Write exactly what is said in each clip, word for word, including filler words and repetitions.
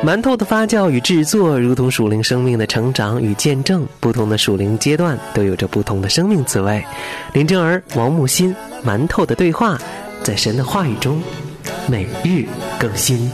馒头的发酵与制作如同属灵生命的成长与见证，不同的属灵阶段都有着不同的生命滋味。林正儿、王木心，馒头的对话，在神的话语中每日更新。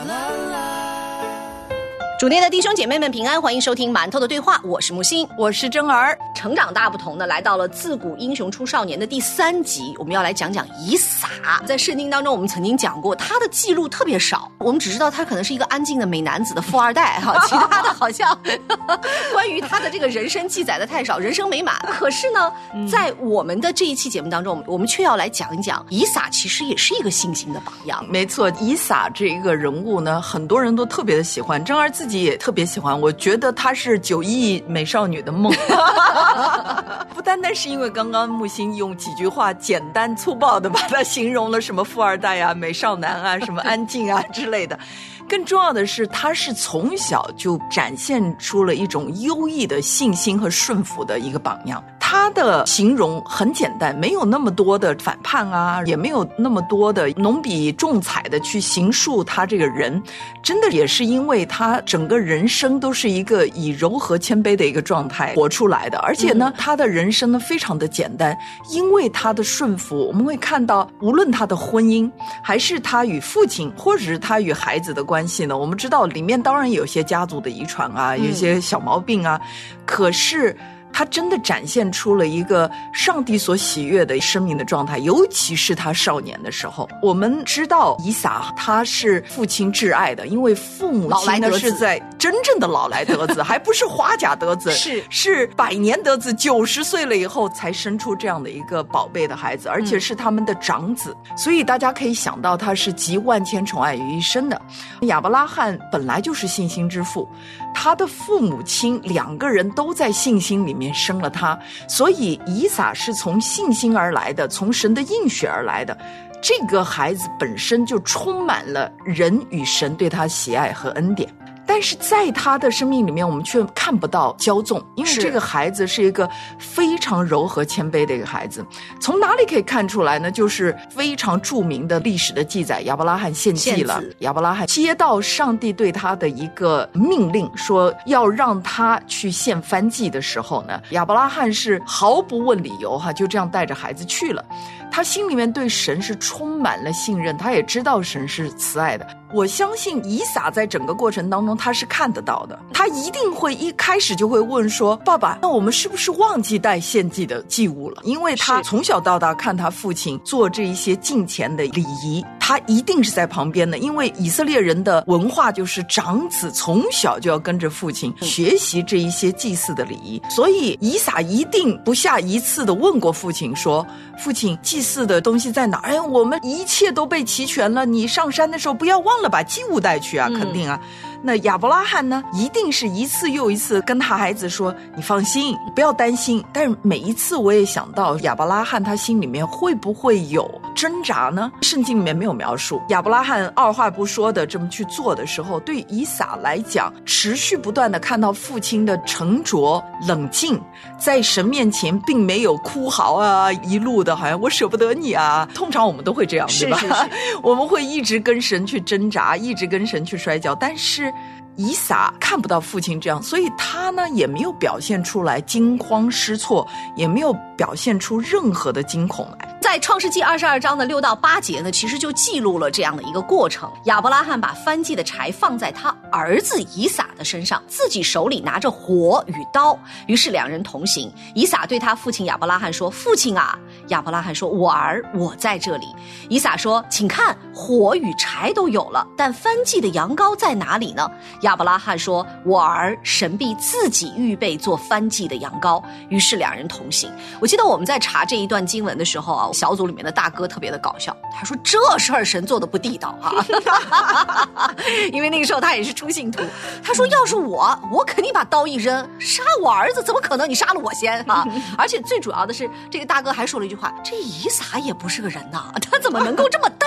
主内的弟兄姐妹们平安，欢迎收听馒头的对话，我是木星， 我是真儿。 成长大不同的来到了自古英雄出少年的第三集，我们要来讲讲以撒。在圣经当中我们曾经讲过，他的记录特别少，我们只知道他可能是一个安静的美男子的富二代哈，其他的好像关于他的这个人生记载的太少，人生美满。可是呢，在我们的这一期节目当中，我们却要来讲一讲以撒其实也是一个信心的榜样。 没错，以撒这一个人物呢，很多人都特别的喜欢，真儿自己也特别喜欢，我觉得她是九亿美少女的梦。不单单是因为刚刚木星用几句话简单粗暴的把它形容了什么富二代啊、美少男啊、什么安静啊之类的，更重要的是他是从小就展现出了一种优异的信心和顺服的一个榜样。他的形容很简单，没有那么多的反叛啊，也没有那么多的浓笔重彩的去形述他这个人，真的也是因为他整个人生都是一个以柔和谦卑的一个状态活出来的。而且呢，他的人生呢非常的简单，因为他的顺服，我们会看到无论他的婚姻还是他与父亲或者是他与孩子的关系呢，我们知道里面当然有些家族的遗传啊，有些小毛病啊，可是他真的展现出了一个上帝所喜悦的生命的状态，尤其是他少年的时候。我们知道以撒他是父亲挚爱的，因为父母亲呢是在真正的老来得子，还不是花甲得子，是是百年得子，九十岁了以后才生出这样的一个宝贝的孩子，而且是他们的长子，嗯、所以大家可以想到他是集万千宠爱于一身的。亚伯拉罕本来就是信心之父，他的父母亲两个人都在信心里面生了他，所以以撒是从信心而来的，从神的应许而来的。这个孩子本身就充满了人与神对他喜爱和恩典，但是在他的生命里面我们却看不到骄纵，因为这个孩子是一个非常柔和谦卑的一个孩子。从哪里可以看出来呢？就是非常著名的历史的记载，亚伯拉罕献祭了，亚伯拉罕接到上帝对他的一个命令，说要让他去献燔祭的时候呢，亚伯拉罕是毫不问理由哈，就这样带着孩子去了。他心里面对神是充满了信任，他也知道神是慈爱的。我相信以撒在整个过程当中他是看得到的，他一定会一开始就会问说，爸爸，那我们是不是忘记带献祭的祭物了？因为他从小到大看他父亲做这一些敬虔的礼仪，他一定是在旁边的，因为以色列人的文化就是长子从小就要跟着父亲学习这一些祭祀的礼仪，所以以撒一定不下一次的问过父亲说，父亲，祭祀的东西在哪儿？哎，我们一切都被齐全了，你上山的时候不要忘了把祭物带去啊，肯定啊。嗯，那亚伯拉罕呢，一定是一次又一次跟他孩子说，你放心，不要担心。但是每一次我也想到亚伯拉罕他心里面会不会有挣扎呢？圣经里面没有描述。亚伯拉罕二话不说的这么去做的时候，对以撒来讲，持续不断的看到父亲的沉着冷静，在神面前并没有哭嚎啊，一路的好像我舍不得你啊，通常我们都会这样，对吧？是是是我们会一直跟神去挣扎，一直跟神去摔跤，但是以撒看不到父亲这样，所以他呢也没有表现出来惊慌失措，也没有表现出任何的惊恐来。 在创世纪二十二章的六到八节呢，其实就记录了这样的一个过程。亚伯拉罕把燔祭的柴放在他儿子以撒的身上，自己手里拿着火与刀，于是两人同行。以撒对他父亲亚伯拉罕说，父亲啊。亚伯拉罕说，我儿，我在这里。以撒说，请看，火与柴都有了，但燔祭的羊羔在哪里呢？亚伯拉罕说，我儿，神必自己预备做燔祭的羊羔。于是两人同行。我记得我们在查这一段经文的时候啊，小组里面的大哥特别的搞笑，他说这事儿神做的不地道啊。因为那个时候他也是初信徒，他说要是我我肯定把刀一扔，杀我儿子怎么可能你杀了我先啊？而且最主要的是这个大哥还说了一句话，这以撒也不是个人呐，他怎么能够这么淡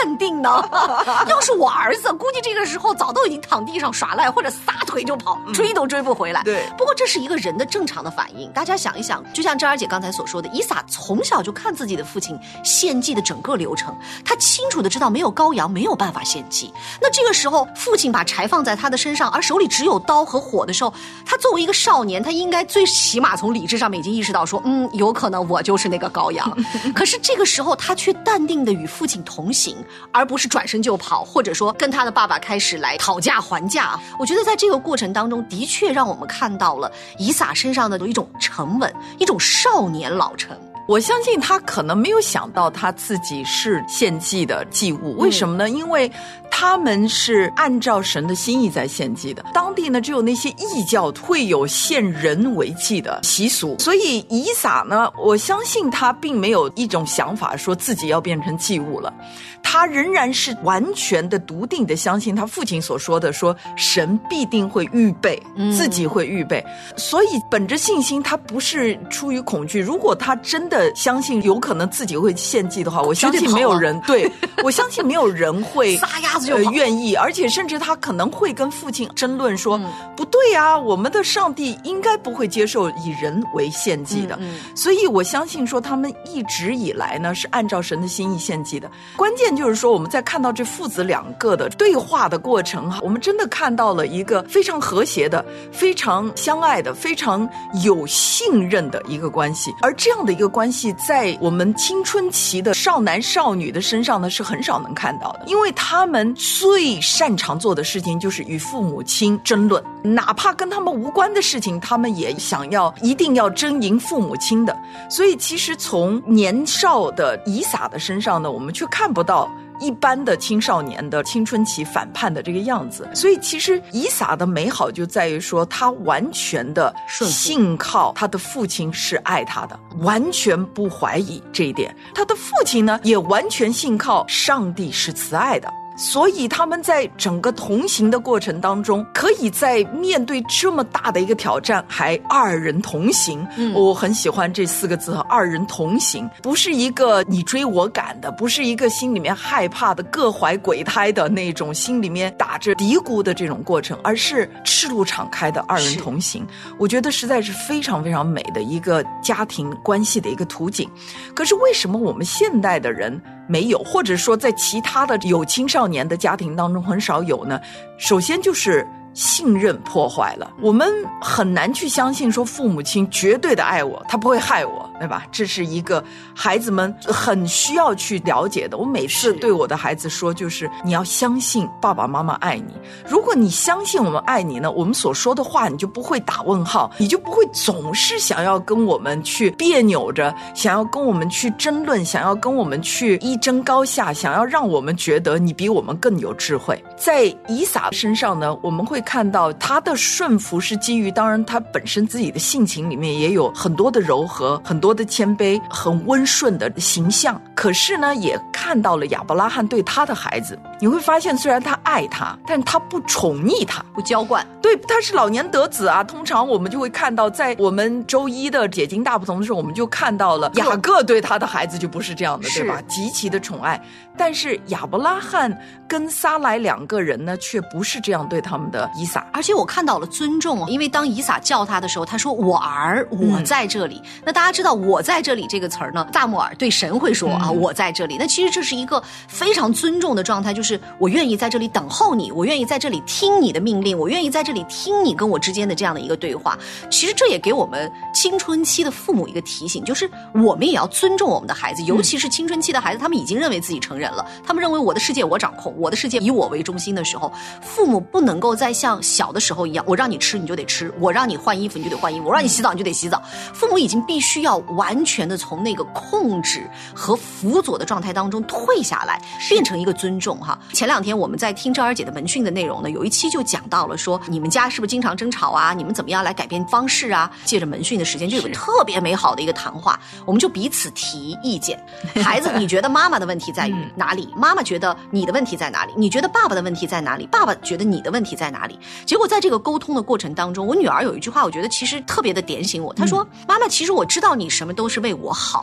淡定呢？要是我儿子，估计这个时候早都已经躺地上耍赖，或者撒腿就跑，追都追不回来。 对， 不过这是一个人的正常的反应。大家想一想，就像珍儿姐刚才所说的，以撒从小就看自己的父亲献祭的整个流程，他清楚的知道没有羔羊没有办法献祭。那这个时候，父亲把柴放在他的身上，而手里只有刀和火的时候，他作为一个少年，他应该最起码从理智上面已经意识到说，嗯，有可能我就是那个羔羊。可是这个时候，他却淡定的与父亲同行，而不是转身就跑，或者说跟他的爸爸开始来讨价还价。我觉得在这个过程当中，的确让我们看到了以撒身上的一种沉稳，一种少年老成。 我相信他可能没有想到他自己是献祭的祭物，为什么呢？因为他们是按照神的心意在献祭的。当地呢，只有那些异教会有献人为祭的习俗，所以以撒呢，我相信他并没有一种想法说自己要变成祭物了。他仍然是完全的笃定的相信他父亲所说的，说神必定会预备，自己会预备。嗯、所以本着信心，他不是出于恐惧。如果他真的相信有可能自己会献祭的话，我相信没有人对我相信没有人会撒丫子就呃愿意，而且甚至他可能会跟父亲争论说，嗯、不对啊，我们的上帝应该不会接受以人为献祭的。嗯嗯、所以我相信说他们一直以来呢是按照神的心意献祭的。关键就是说我们在看到这父子两个的对话的过程，我们真的看到了一个非常和谐的、非常相爱的、非常有信任的一个关系。而这样的一个关系在我们青春期的少男少女的身上呢是很少能看到的，因为他们最擅长做的事情就是与父母亲争论，哪怕跟他们无关的事情他们也想要一定要争赢父母亲的。所以其实从年少的以撒的身上呢，我们却看不到一般的青少年的青春期反叛的这个样子。所以其实以撒的美好就在于说他完全的信靠他的父亲是爱他的，完全不怀疑这一点。他的父亲呢也完全信靠上帝是慈爱的，所以他们在整个同行的过程当中，可以在面对这么大的一个挑战还二人同行。嗯、我很喜欢这四个字，二人同行，不是一个你追我赶的，不是一个心里面害怕的各怀鬼胎的那种心里面打着嘀咕的这种过程，而是赤露敞开的二人同行。我觉得实在是非常非常美的一个家庭关系的一个图景。可是为什么我们现代的人没有，或者说在其他的有青少年的家庭当中很少有呢？首先就是信任破坏了，我们很难去相信说父母亲绝对的爱我，他不会害我，对吧？这是一个孩子们很需要去了解的。我每次对我的孩子说，就是你要相信爸爸妈妈爱你。如果你相信我们爱你呢，我们所说的话你就不会打问号，你就不会总是想要跟我们去别扭着，想要跟我们去争论，想要跟我们去一争高下，想要让我们觉得你比我们更有智慧。在以撒身上呢，我们会看到他的顺服是基于，当然他本身自己的性情里面也有很多的柔和，很多的谦卑，很温顺的形象。可是呢也看到了亚伯拉罕对他的孩子，你会发现虽然他爱他，但他不宠溺他， 不娇惯。 对，他是老年得子啊。通常我们就会看到，在我们周一的解经大不同的时候，我们就看到了雅各对他的孩子就不是这样的，对吧？极其的宠爱。但是亚伯拉罕跟撒来两个人呢，却不是这样对他们的以撒。 而且我看到了尊重，因为当以撒叫他的时候，他说我儿，我在这里。嗯、那大家知道我在这里这个词儿呢，大木耳对神会说、嗯、啊，我在这里。那其实这是一个非常尊重的状态，就是我愿意在这里等候你，我愿意在这里听你的命令，我愿意在这里听你跟我之间的这样的一个对话。其实这也给我们青春期的父母一个提醒，就是我们也要尊重我们的孩子，尤其是青春期的孩子，他们已经认为自己成人了，他们认为我的世界我掌控，我的世界以我为中心的时候，父母不能够再像小的时候一样，我让你吃你就得吃，我让你换衣服你就得换衣服，我让你洗澡你就得洗澡。父母已经必须要完全的从那个控制和辅佐的状态当中退下来，变成一个尊重哈。前两天我们在听珍儿姐的门训的内容呢，有一期就讲到了说，你们家是不是经常争吵啊？你们怎么样来改变方式啊？借着门训的时间，就有个特别美好的一个谈话，我们就彼此提意见。孩子，你觉得妈妈的问题在于哪里？妈妈觉得你的问题在哪里？你觉得爸爸的问题在哪里？爸爸觉得你的问题在哪里？结果在这个沟通的过程当中，我女儿有一句话，我觉得其实特别的点醒我。她说：“妈妈，其实我知道你什么都是为我好的，但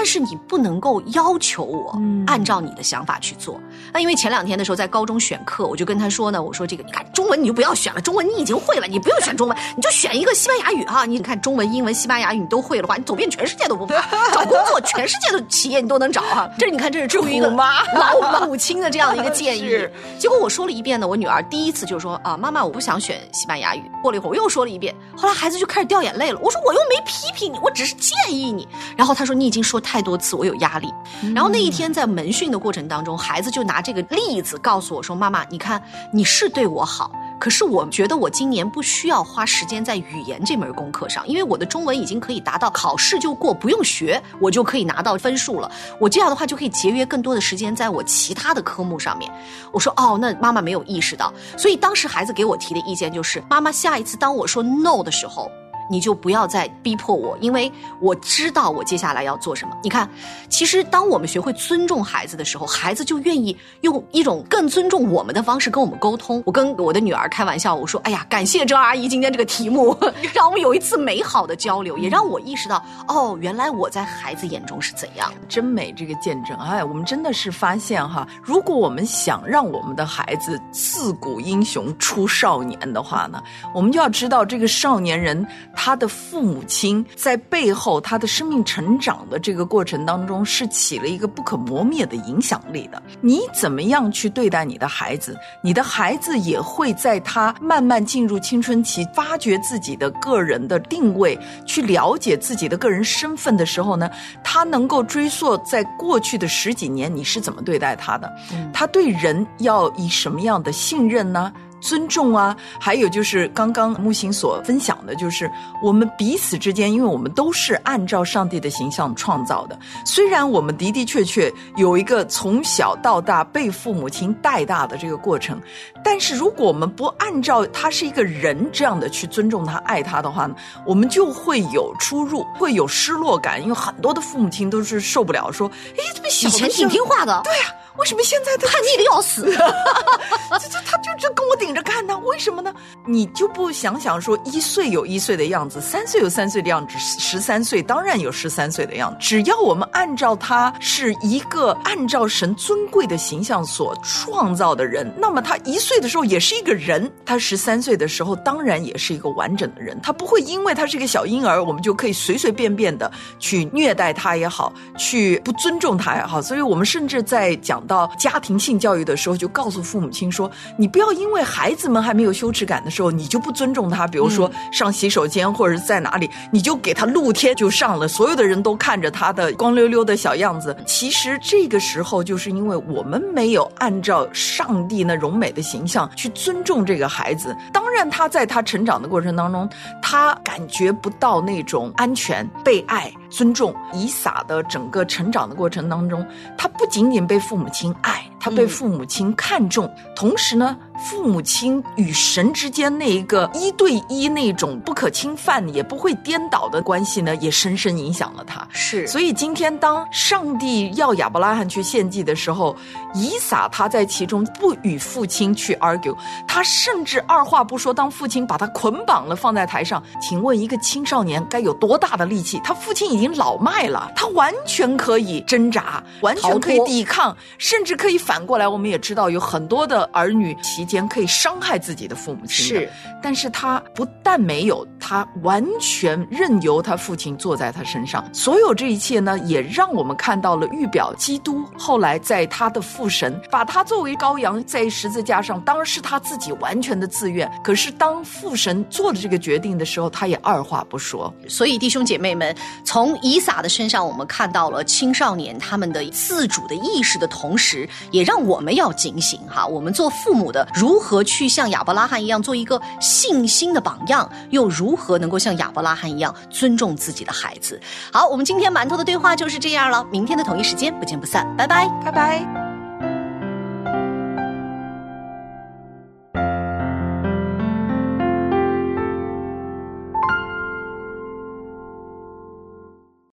但是你不能够要求我按照你的想法去做。那、嗯、因为前两天的时候在高中选课，我就跟他说呢，我说这个你看中文你就不要选了，中文你已经会了，你不用选中文，你就选一个西班牙语哈。你看中文、英文、西班牙语你都会的话，你走遍全世界都不怕，找工作全世界的企业你都能找哈。这你看这是出于一个老母亲的这样的一个建议。结果我说了一遍呢，我女儿第一次就说啊，妈妈我不想选西班牙语。过了一会儿我又说了一遍，后来孩子就开始掉眼泪了。我说我又没批评你，我只是建议你。然后他说你已经说太多次，我有压力。嗯、然后那一天在门训的过程当中，孩子就拿这个例子告诉我说，妈妈你看你是对我好，可是我觉得我今年不需要花时间在语言这门功课上，因为我的中文已经可以达到考试就过，不用学我就可以拿到分数了，我这样的话就可以节约更多的时间在我其他的科目上面。我说哦，那妈妈没有意识到。所以当时孩子给我提的意见就是，妈妈下一次当我说 no 的时候，你就不要再逼迫我，因为我知道我接下来要做什么。你看，其实当我们学会尊重孩子的时候，孩子就愿意用一种更尊重我们的方式跟我们沟通。我跟我的女儿开玩笑，我说哎呀，感谢周阿姨今天这个题目让我们有一次美好的交流，也让我意识到哦，原来我在孩子眼中是怎样。 真美这个见证。哎，我们真的是发现哈，如果我们想让我们的孩子自古英雄出少年的话呢，我们就要知道这个少年人他的父母亲在背后，他的生命成长的这个过程当中是起了一个不可磨灭的影响力的。你怎么样去对待你的孩子，你的孩子也会在他慢慢进入青春期，发掘自己的个人的定位，去了解自己的个人身份的时候呢，他能够追溯在过去的十几年你是怎么对待他的、嗯、他对人要以什么样的信任呢，尊重啊，还有就是刚刚木星所分享的，就是我们彼此之间，因为我们都是按照上帝的形象创造的，虽然我们的的确确有一个从小到大被父母亲带大的这个过程，但是如果我们不按照他是一个人这样的去尊重他爱他的话呢，我们就会有出入，会有失落感。因为很多的父母亲都是受不了，说诶这么小的以前挺听话的， 对啊，为什么现在叛逆的要死这这他就这跟我顶着干呢？为什么呢？你就不想想说，一岁有一岁的样子，三岁有三岁的样子，十三岁当然有十三岁的样子。只要我们按照他是一个按照神尊贵的形象所创造的人，那么他一岁的时候也是一个人，他十三岁的时候当然也是一个完整的人。他不会因为他是一个小婴儿，我们就可以随随便便的去虐待他也好，去不尊重他也好。所以我们甚至在讲到家庭性教育的时候，就告诉父母亲说，你不要因为孩子们还没有羞耻感的时候，你就不尊重他。比如说上洗手间或者是在哪里，你就给他露天就上了，所有的人都看着他的光溜溜的小样子。其实这个时候就是因为我们没有按照上帝那荣美的形象去尊重这个孩子。当然他在他成长的过程当中，他感觉不到那种安全、被爱、尊重。以撒的整个成长的过程当中，他不仅仅被父母亲爱，他被父母亲看重、嗯、同时呢，父母亲与神之间那一个一对一那种不可侵犯也不会颠倒的关系呢，也深深影响了他。 是， 所以今天当上帝要亚伯拉罕去献祭的时候，以撒他在其中不与父亲去 argue， 他甚至二话不说，当父亲把他捆绑了放在台上，请问一个青少年该有多大的力气？他父亲已经老迈了，他完全可以挣扎，完全可以抵抗，甚至可以反过来。我们也知道有很多的儿女期间可以伤害自己的父母亲的，是，但是他不但没有，他完全任由他父亲坐在他身上。所有这一切呢，也让我们看到了预表基督后来在他的父神把他作为羔羊在十字架上，当然是他自己完全的自愿，可是当父神做了这个决定的时候，他也二话不说。 所以弟兄姐妹们，从以撒的身上我们看到了青少年他们的自主的意识的同时，也让我们要警醒哈，我们做父母的如何去像亚伯拉罕一样做一个信心的榜样，又如何能够像亚伯拉罕一样尊重自己的孩子。好，我们今天馒头的对话就是这样了，明天的同一时间不见不散，拜拜， 拜拜。